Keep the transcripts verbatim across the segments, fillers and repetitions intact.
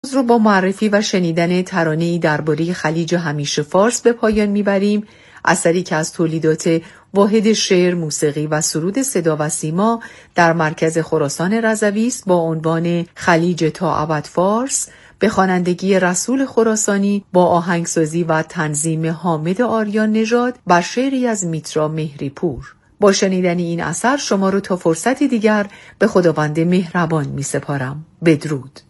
رو با معرفی و شنیدن ترانه‌ای درباره خلیج همیشه فارس به پایان میبریم. اثری که از تولیدات واحد شعر، موسیقی و سرود صدا و سیما در مرکز خراسان رضوی است با عنوان خلیج تا ابد فارس به خوانندگی رسول خراسانی با آهنگسازی و تنظیم حامد آریان نژاد بر شعری از میترا مهری پور. با شنیدن این اثر شما رو تا فرصت دیگر به خداوند مهربان می سپارم. بدرود.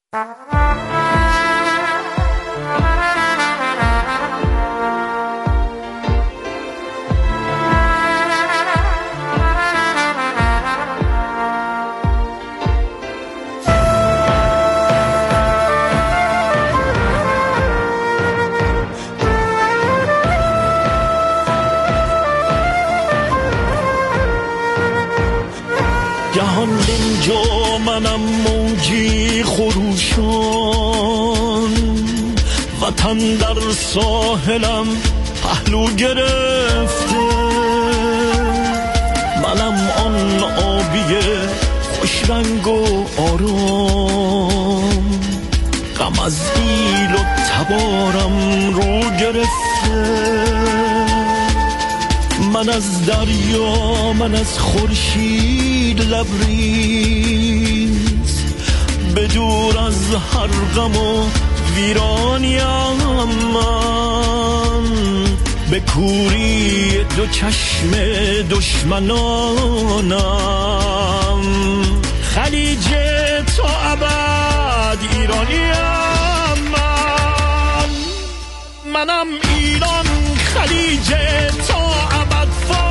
جهان اینجا منم موجی خروشان، وطن در ساحلم پهلو گرفته، منم آن آبی خوش رنگ و آرام، غم از ایل و تبارم رو گرفته، من از دریا من از خورشید لبریز، به دور از هر غم و ویرانیم، من به کوری دو چشم دشمنانم، خلیج تا ابد ایرانیم، من منم ایران خلیج تا ابد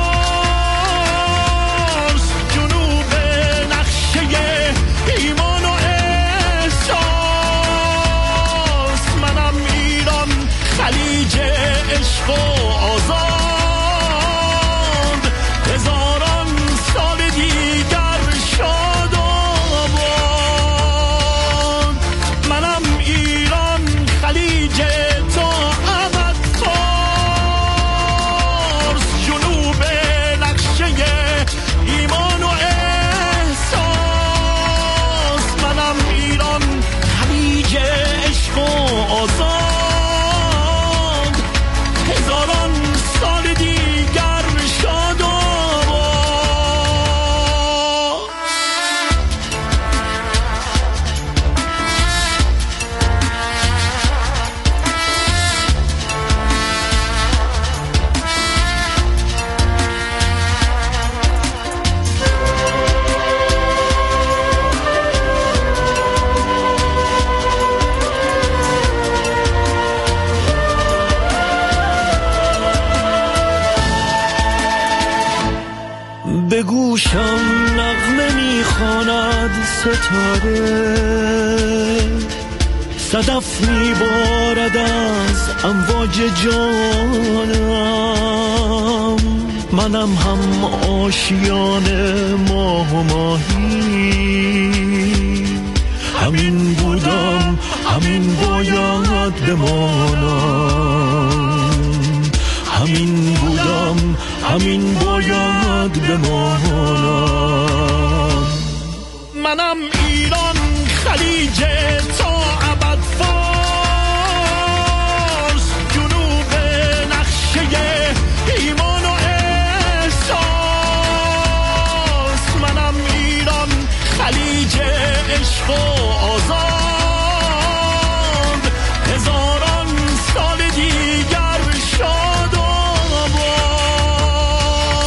فارس، جنوب نقشه ایمان و احساس، منم ایران خلیج عشق و آزاد، هزاران سال دیگر شاد و آباد، منم ایران خلیج تا ابد فارس، جنوب نقشه ایمان و احساس، منم ایران خلیج عشق و آزاد، هزاران سال دیگر شاد و آباد. به گوشم نغمه میخواند ستاره، صدف میبارد از امواج جانم، منم هم آشیان ماه و ماهی، همین بودم همین باید بمانم، همین بودم همین باید بمانم، منم ایران خلیج تا ابد فارس، جنوب نقشه ایمان و احساس، منم ایران خلیج عشق و آزاد، هزاران سال دیگر شاد و آباد،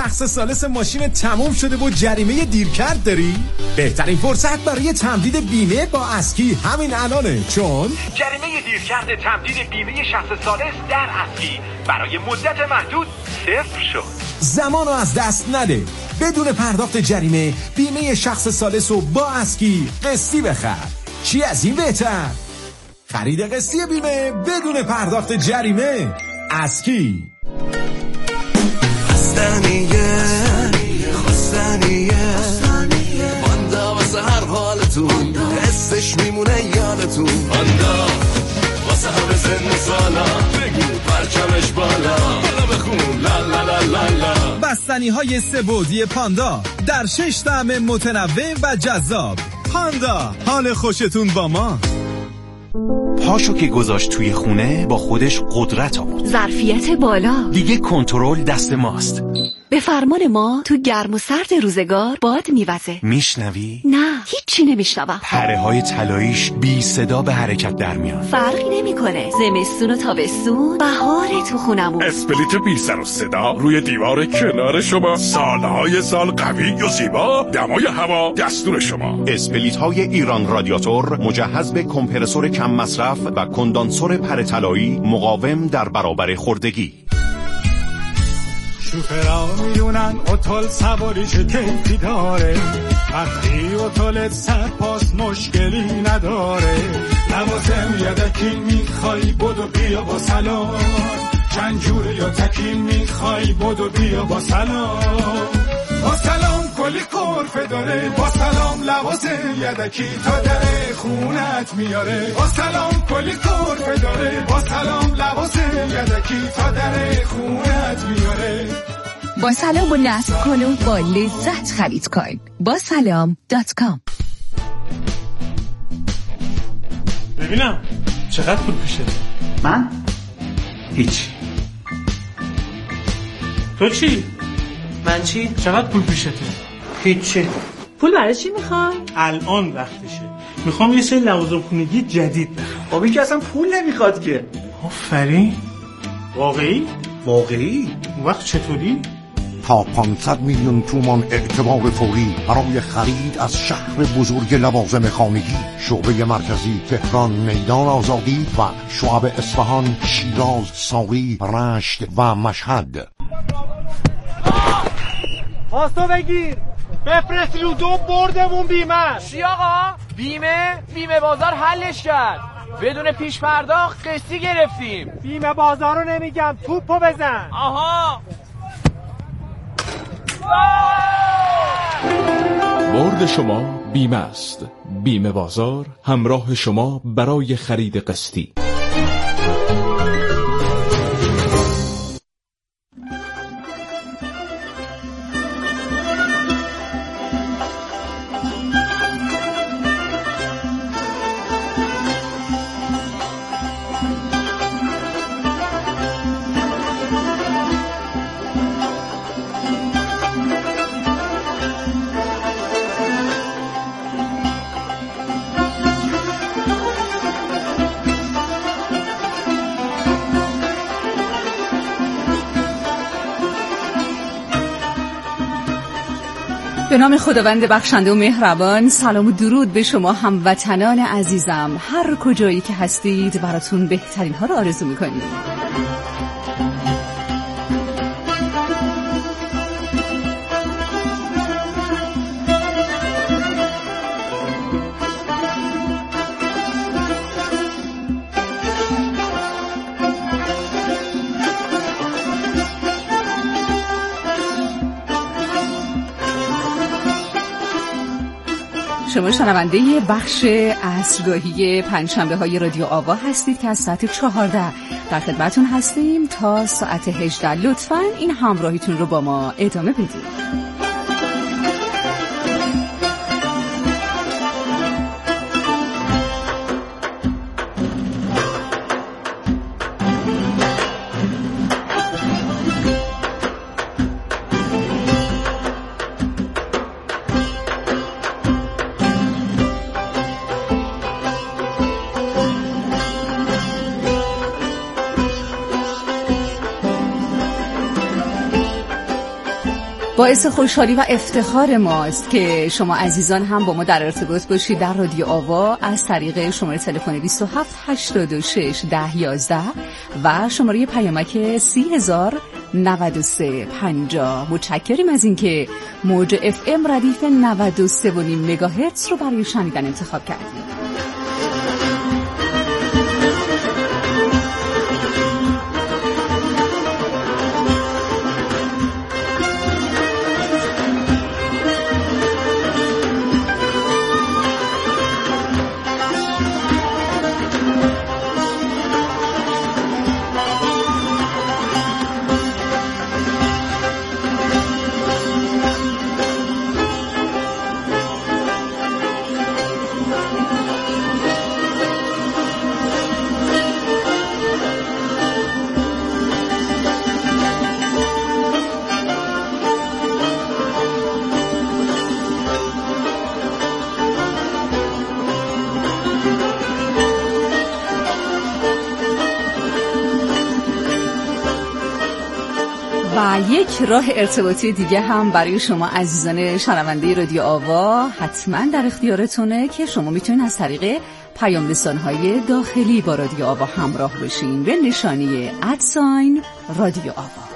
شخص ثالث ماشین تموم شده و جریمه دیرکرد داری؟ بهترین فرصت برای تمدید بیمه با اسکی همین الانه، چون جریمه دیرکرد تمدید بیمه شخص ثالث در اسکی برای مدت محدود صفر شد. زمانو از دست نده. بدون پرداخت جریمه بیمه شخص ثالث رو با اسکی قسطی بخر. چی از این بهتر؟ خرید قسطی بیمه بدون پرداخت جریمه. اسکی. خستنیه خستنیه باندا واسه هر حالتون حسش میمونه یادتون. باندا واسه همه سن و سالا بگو پرچمش بالا بالا بخون لا لا لا لا لا. بستنی های سه بعدی پاندا در شش طعم متنوع و جذاب. پاندا، حال خوشتون با ما. پاشو که گذاشت توی خونه با خودش قدرت آورد. ظرفیت بالا. دیگه کنترل دست ماست. به فرمان ما تو گرم و سرد روزگار باد میوزه. میشنوی؟ نه، هیچی نمیشنوم. پره های طلاییش بی صدا به حرکت در میان. فرقی نمیکنه. زمستون و تابستون، بهار تو خونمون. اسپلیت بی سر و صدا روی دیوار کنار شما، سالهای سال قوی و زیبا، دمای هوا دستور شما. اسپلیت های ایران رادیاتور مجهز به کمپرسور کم مصرف و کندانسور پره طلایی مقاوم در برابر خوردگی. شوفرها میدونن اتول سواری چه کیفی داره، وقتی اتولت سرپاس مشکلی نداره. لوازم یدکی میخوای بدو بیا با سلام، چند جوره یا تکی میخوای بدو بیا با سلام. با سلام کلی کرفه داره، با سلام لوازم یدکی تا در خونت میاره. با سلام کلی کرفه داره، با سلام لوازم یدکی تا در خونت میاره. با سلام و نصب کن و با لذت خرید کن. با سلام دات کام. ببینم چقدر پول پیشته؟ من؟ هیچ. تو چی؟ من چی؟ چقدر پول پیشته؟ هیچی. پول برای چی میخوای؟ الان وقتشه. میخوام یه سری لوازم خونگی جدید بخرم. بابی که اصلا پول نمیخواد که. آفرین. واقعی؟ واقعی؟ اون وقت چطوری؟ تا پانصد میلیون تومان اعتبار فوری برای خرید از شهر بزرگ لوازم خانگی. شعبه مرکزی تهران، میدان آزادی و شعب اصفهان، شیراز، ساری، رشت و مشهد. پاستو بگیر بفرست لودو بردمون بیمه. چی آقا؟ بیمه؟ بیمه بازار حلش کرد، بدون پیش پرداخت قسطی گرفتیم. بیمه بازار رو نمیگم، توپو بزن. آها. برد شما بیمه است. بیمه بازار همراه شما برای خرید قسطی. به نام خداوند بخشنده و مهربان، سلام و درود به شما هموطنان عزیزم. هر کجایی که هستید براتون بهترین ها رو آرزو میکنیم. شما شنونده بخش عصرگاهی پنجشنبه های رادیو آوا هستید که از ساعت چهارده در خدمتون هستیم تا ساعت هجده. لطفاً این همراهیتون رو با ما ادامه بدید. باعث خوشحالی و افتخار ماست که شما عزیزان هم با ما در ارتباط باشید در رادیو آوا از طریق شماره تلفن بیست و هفت هشتاد و شش ده یازده و شماره پیامک سی هزار نود و سه پنجاه. متشکریم از اینکه موج اف ام ردیف نود و سه و نیم مگاهرتز رو برای شنیدن انتخاب کردید. و یک راه ارتباطی دیگه هم برای شما عزیزان شنونده رادیو آوا حتما در اختیارتونه که شما میتونید از طریق پیام رسان‌های داخلی با رادیو آوا همراه بشین به نشانی ادساین رادیو آوا.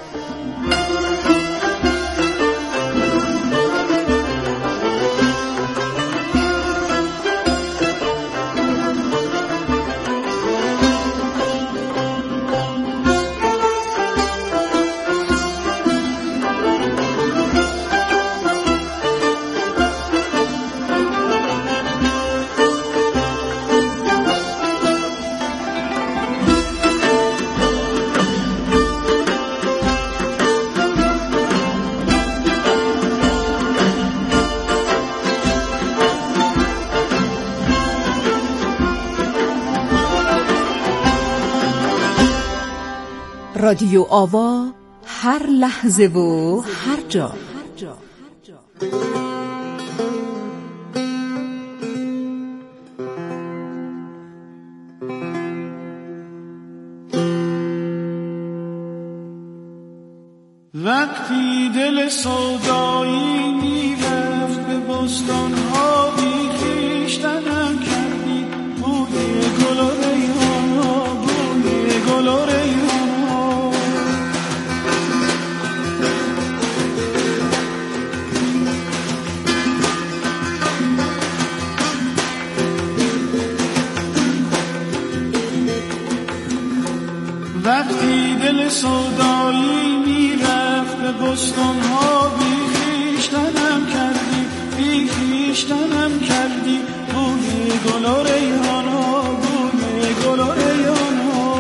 رادیو آوا هر لحظه و هر جا. وقتی دل سودایی میرفت به بستان‌ها بی خویشتنم کردی، بوی گل و ریحان، بوی گل و ریحان. وقتی دل سودایی میرفت به بستان‌ها بی خویشتنم کردی، بی خویشتنم کردی، بوی گل و ریحانا، بوی گل و ریحانا.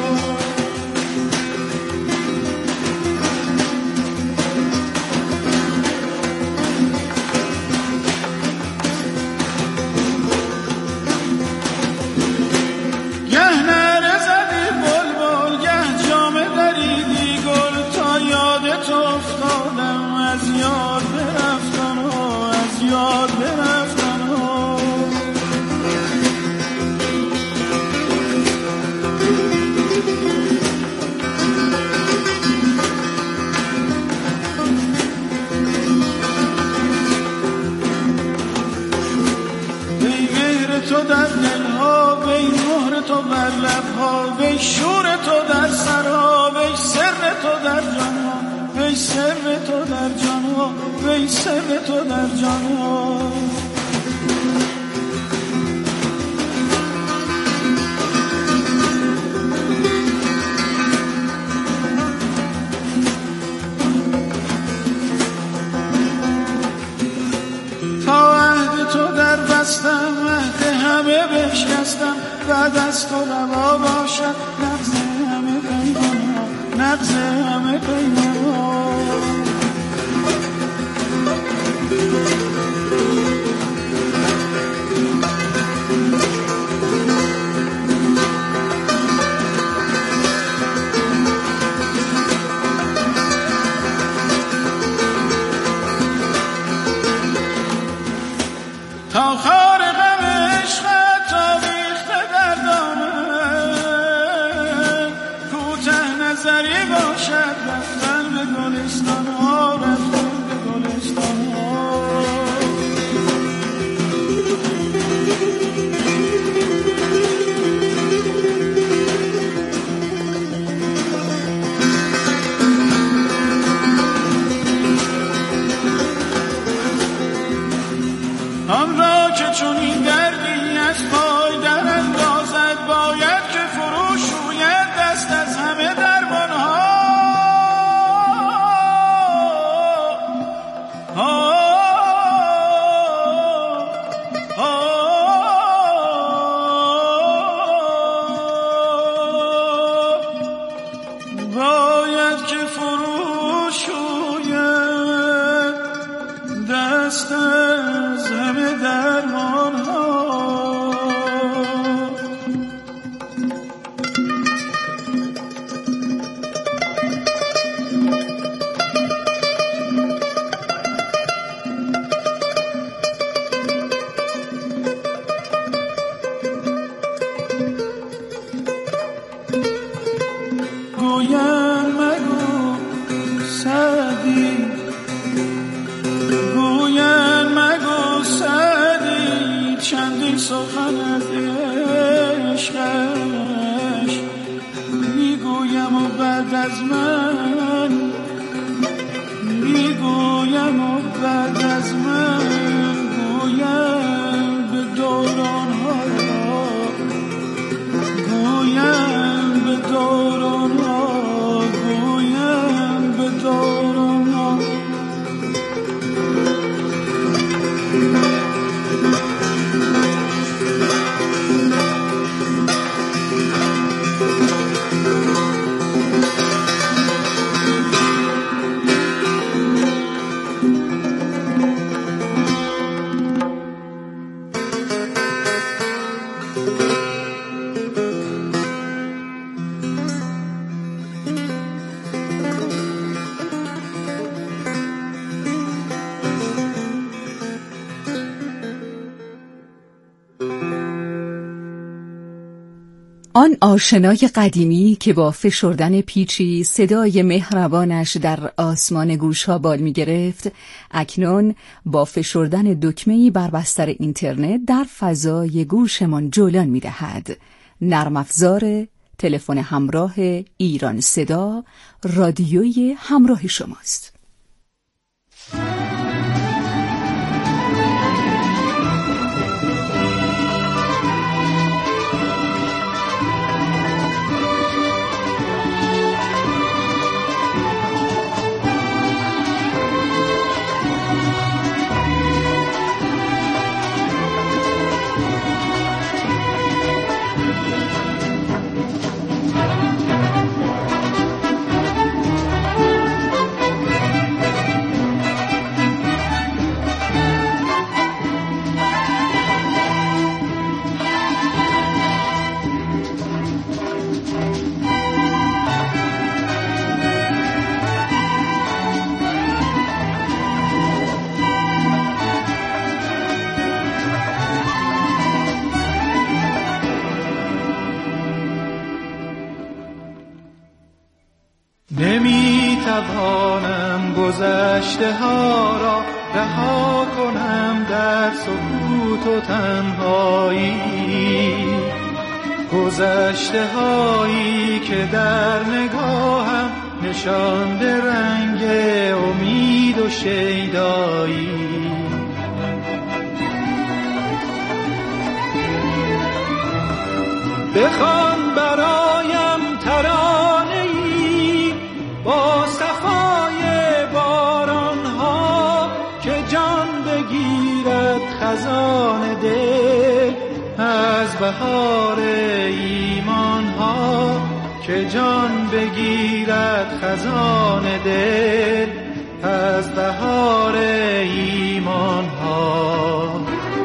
گه نره زدی بلبل، گه جامه دریدی گل، تا یادت افتادم از یاد برفتن ها، از یاد برفتن ها. وی مهر تو در دلها، وی مهر تو بر لبها، وی شور تو در سرها، وی سر تو در جانها، وی سر تو در جانها، وی سر تو در جانها. تا عهد تو در بستم، عهد همه بشکستم، بعد از تو روا باشد نقض همه پیمان ها، نقض همه پیمان ها. تا خار غم عشقت آویخته در دامن، کوته نظری باشد رفتن به گلستان ها، رفتن به سخن از عشقش میگویم و بعد از من میگویم و بعد از من گویم به دوران ها گویم به دوران ها گویم به دوران ها. آن آشنای قدیمی که با فشردن پیچی صدای مهربانش در آسمان گوشها بال می گرفت، اکنون با فشردن دکمه‌ای بر بستر اینترنت در فضای گوشمان جولان می دهد. نرم افزار تلفن همراه ایران صدا، رادیوی همراه شماست. نمیتوانم گذشته ها را رها کنم در سکوت و تنهایی، گذشته هایی که در نگاهم نشانده رنگ امید و شیدایی. بخوان برایم ترانه‌ای با صفای بارانها که جان بگیرد خزان دل از بهار ایمانها، که جان بگیرد خزان دل از بهار ایمانها.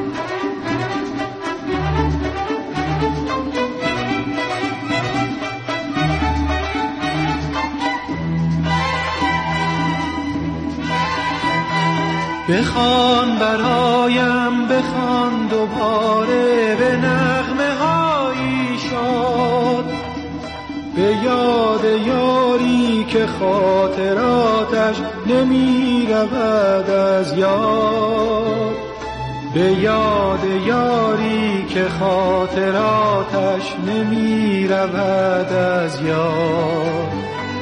بخوان برایم بخوان دوباره به نغمه هایی شاد، به یاد یاری که خاطراتش نمی رود از یاد، به یاد یاری که خاطراتش نمی رود از یاد.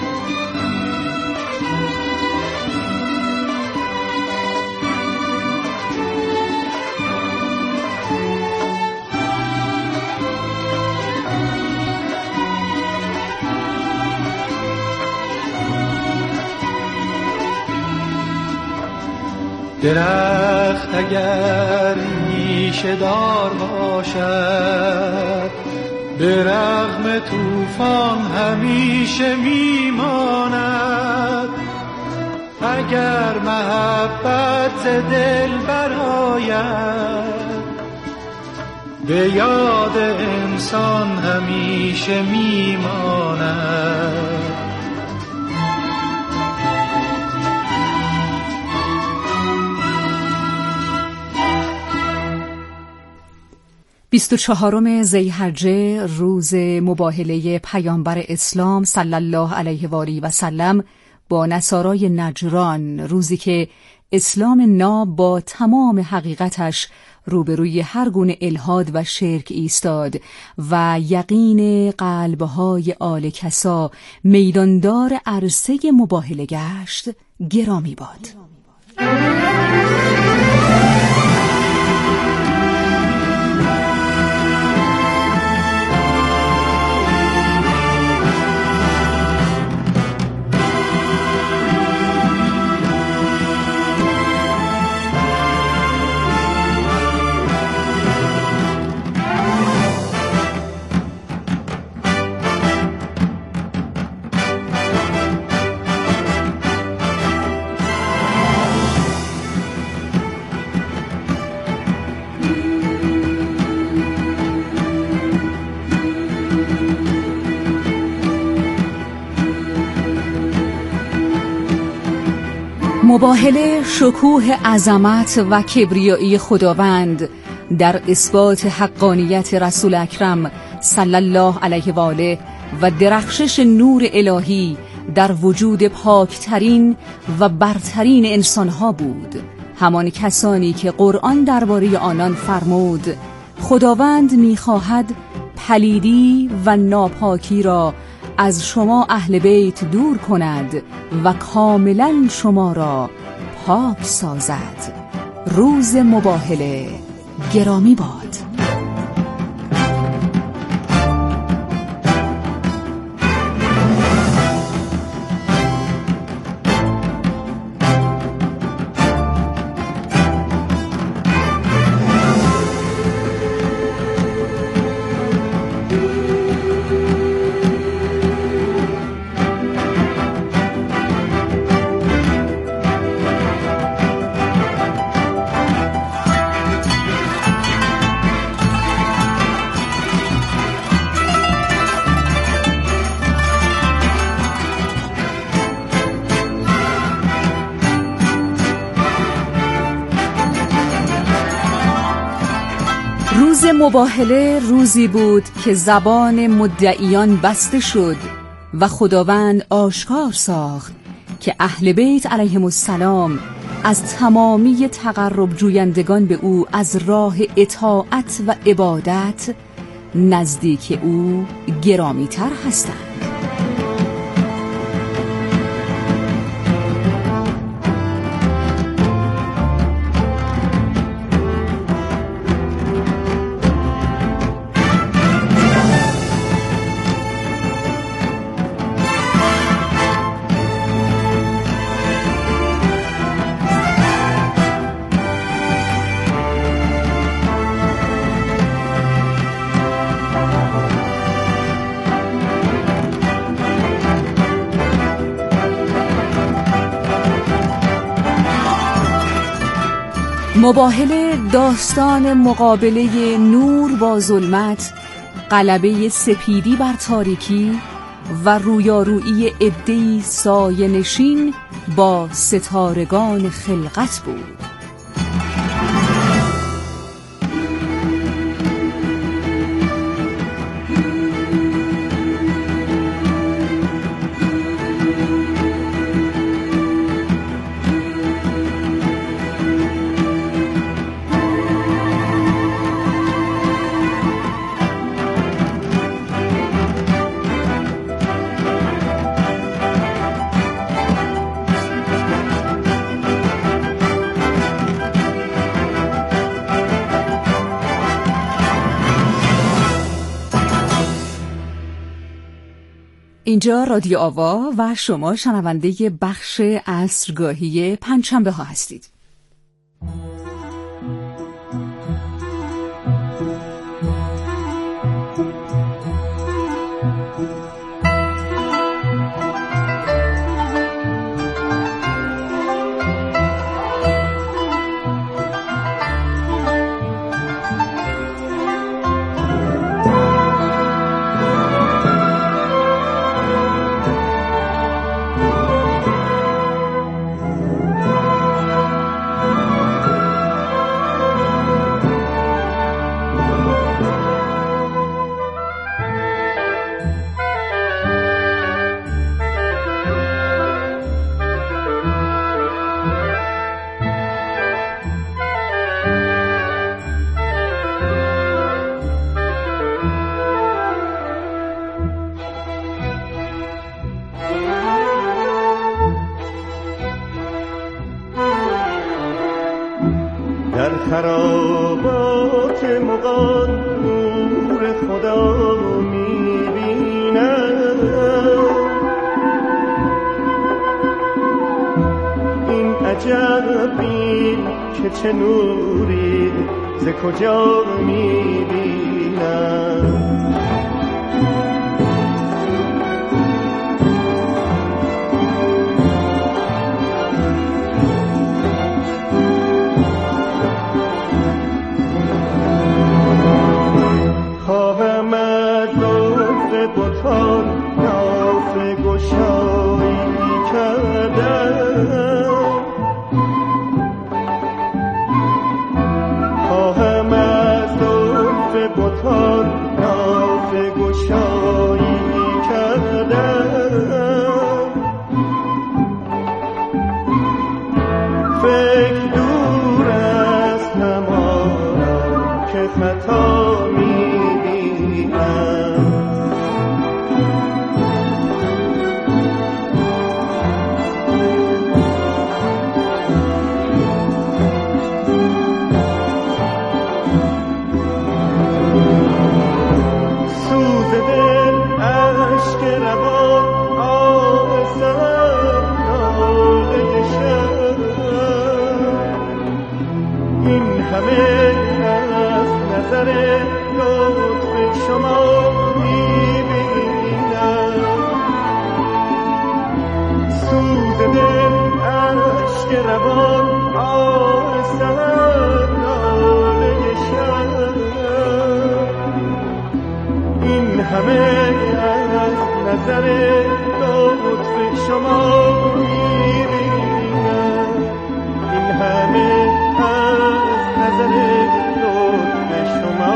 درخت اگر نیشه دار باشد به رغم طوفان همیشه میماند، اگر محبت ز دل برآید به یاد انسان همیشه میماند. بیست و چهارم ذی‌حجه روز مباهله پیامبر اسلام صلی الله علیه و آله و سلم با نصارای نجران، روزی که اسلام ناب با تمام حقیقتش روبروی هر گونه الحاد و شرک ایستاد و یقین قلبهای آل کسا میداندار عرصه مباهله گشت، گرامی باد. مباهله شکوه عظمت و کبریایی خداوند در اثبات حقانیت رسول اکرم صلی الله علیه و آله و درخشش نور الهی در وجود پاکترین و برترین انسانها بود، همان کسانی که قرآن درباره آنان فرمود خداوند می‌خواهد پلیدی و ناپاکی را از شما اهل بیت دور کند و کاملا شما را پاک سازد. روز مباهله گرامی باد. روز مباهله روزی بود که زبان مدعیان بسته شد و خداوند آشکار ساخت که اهل بیت علیهم السلام از تمامی تقرب جویندگان به او از راه اطاعت و عبادت نزدیک او گرامی تر هستند. مباهله داستان مقابله نور با ظلمت، غلبه سپیدی بر تاریکی و رویارویی عده‌ای سایه نشین با ستارگان خلقت بود. اینجا رادیو آوا و شما شنونده بخش عصرگاهی پنجشنبه ها هستید. شب بین که چه نوری ز کجا میبینم. خواهم از لطف بتان نافه گشایی کردم، خواهم از لطف بتان نافه گشایی کردم. فکر دور از همانم که خطا لطف شما میبینم. سوز دل عشق روان آسان ناله شب، این همه از نظر لطف شما میبینم. این همه از نظر لطف شما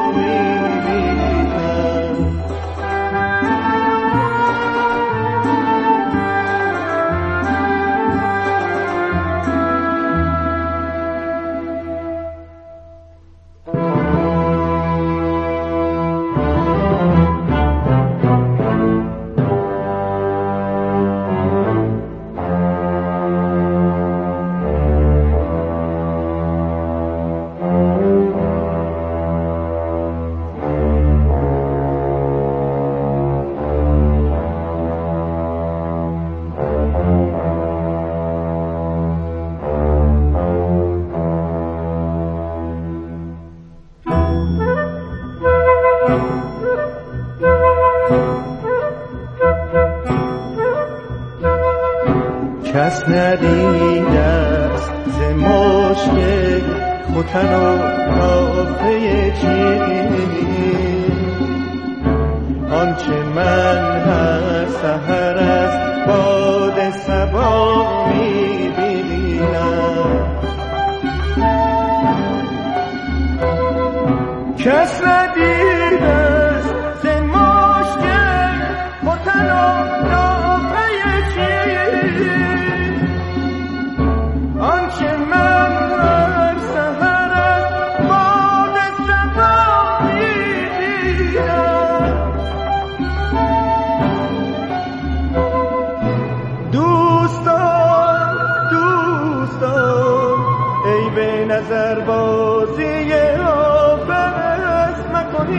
کس ندیده است ز مشک ختن و نافه چین، آنچه من هر سحر از باد صبا میبینم. کس ندیده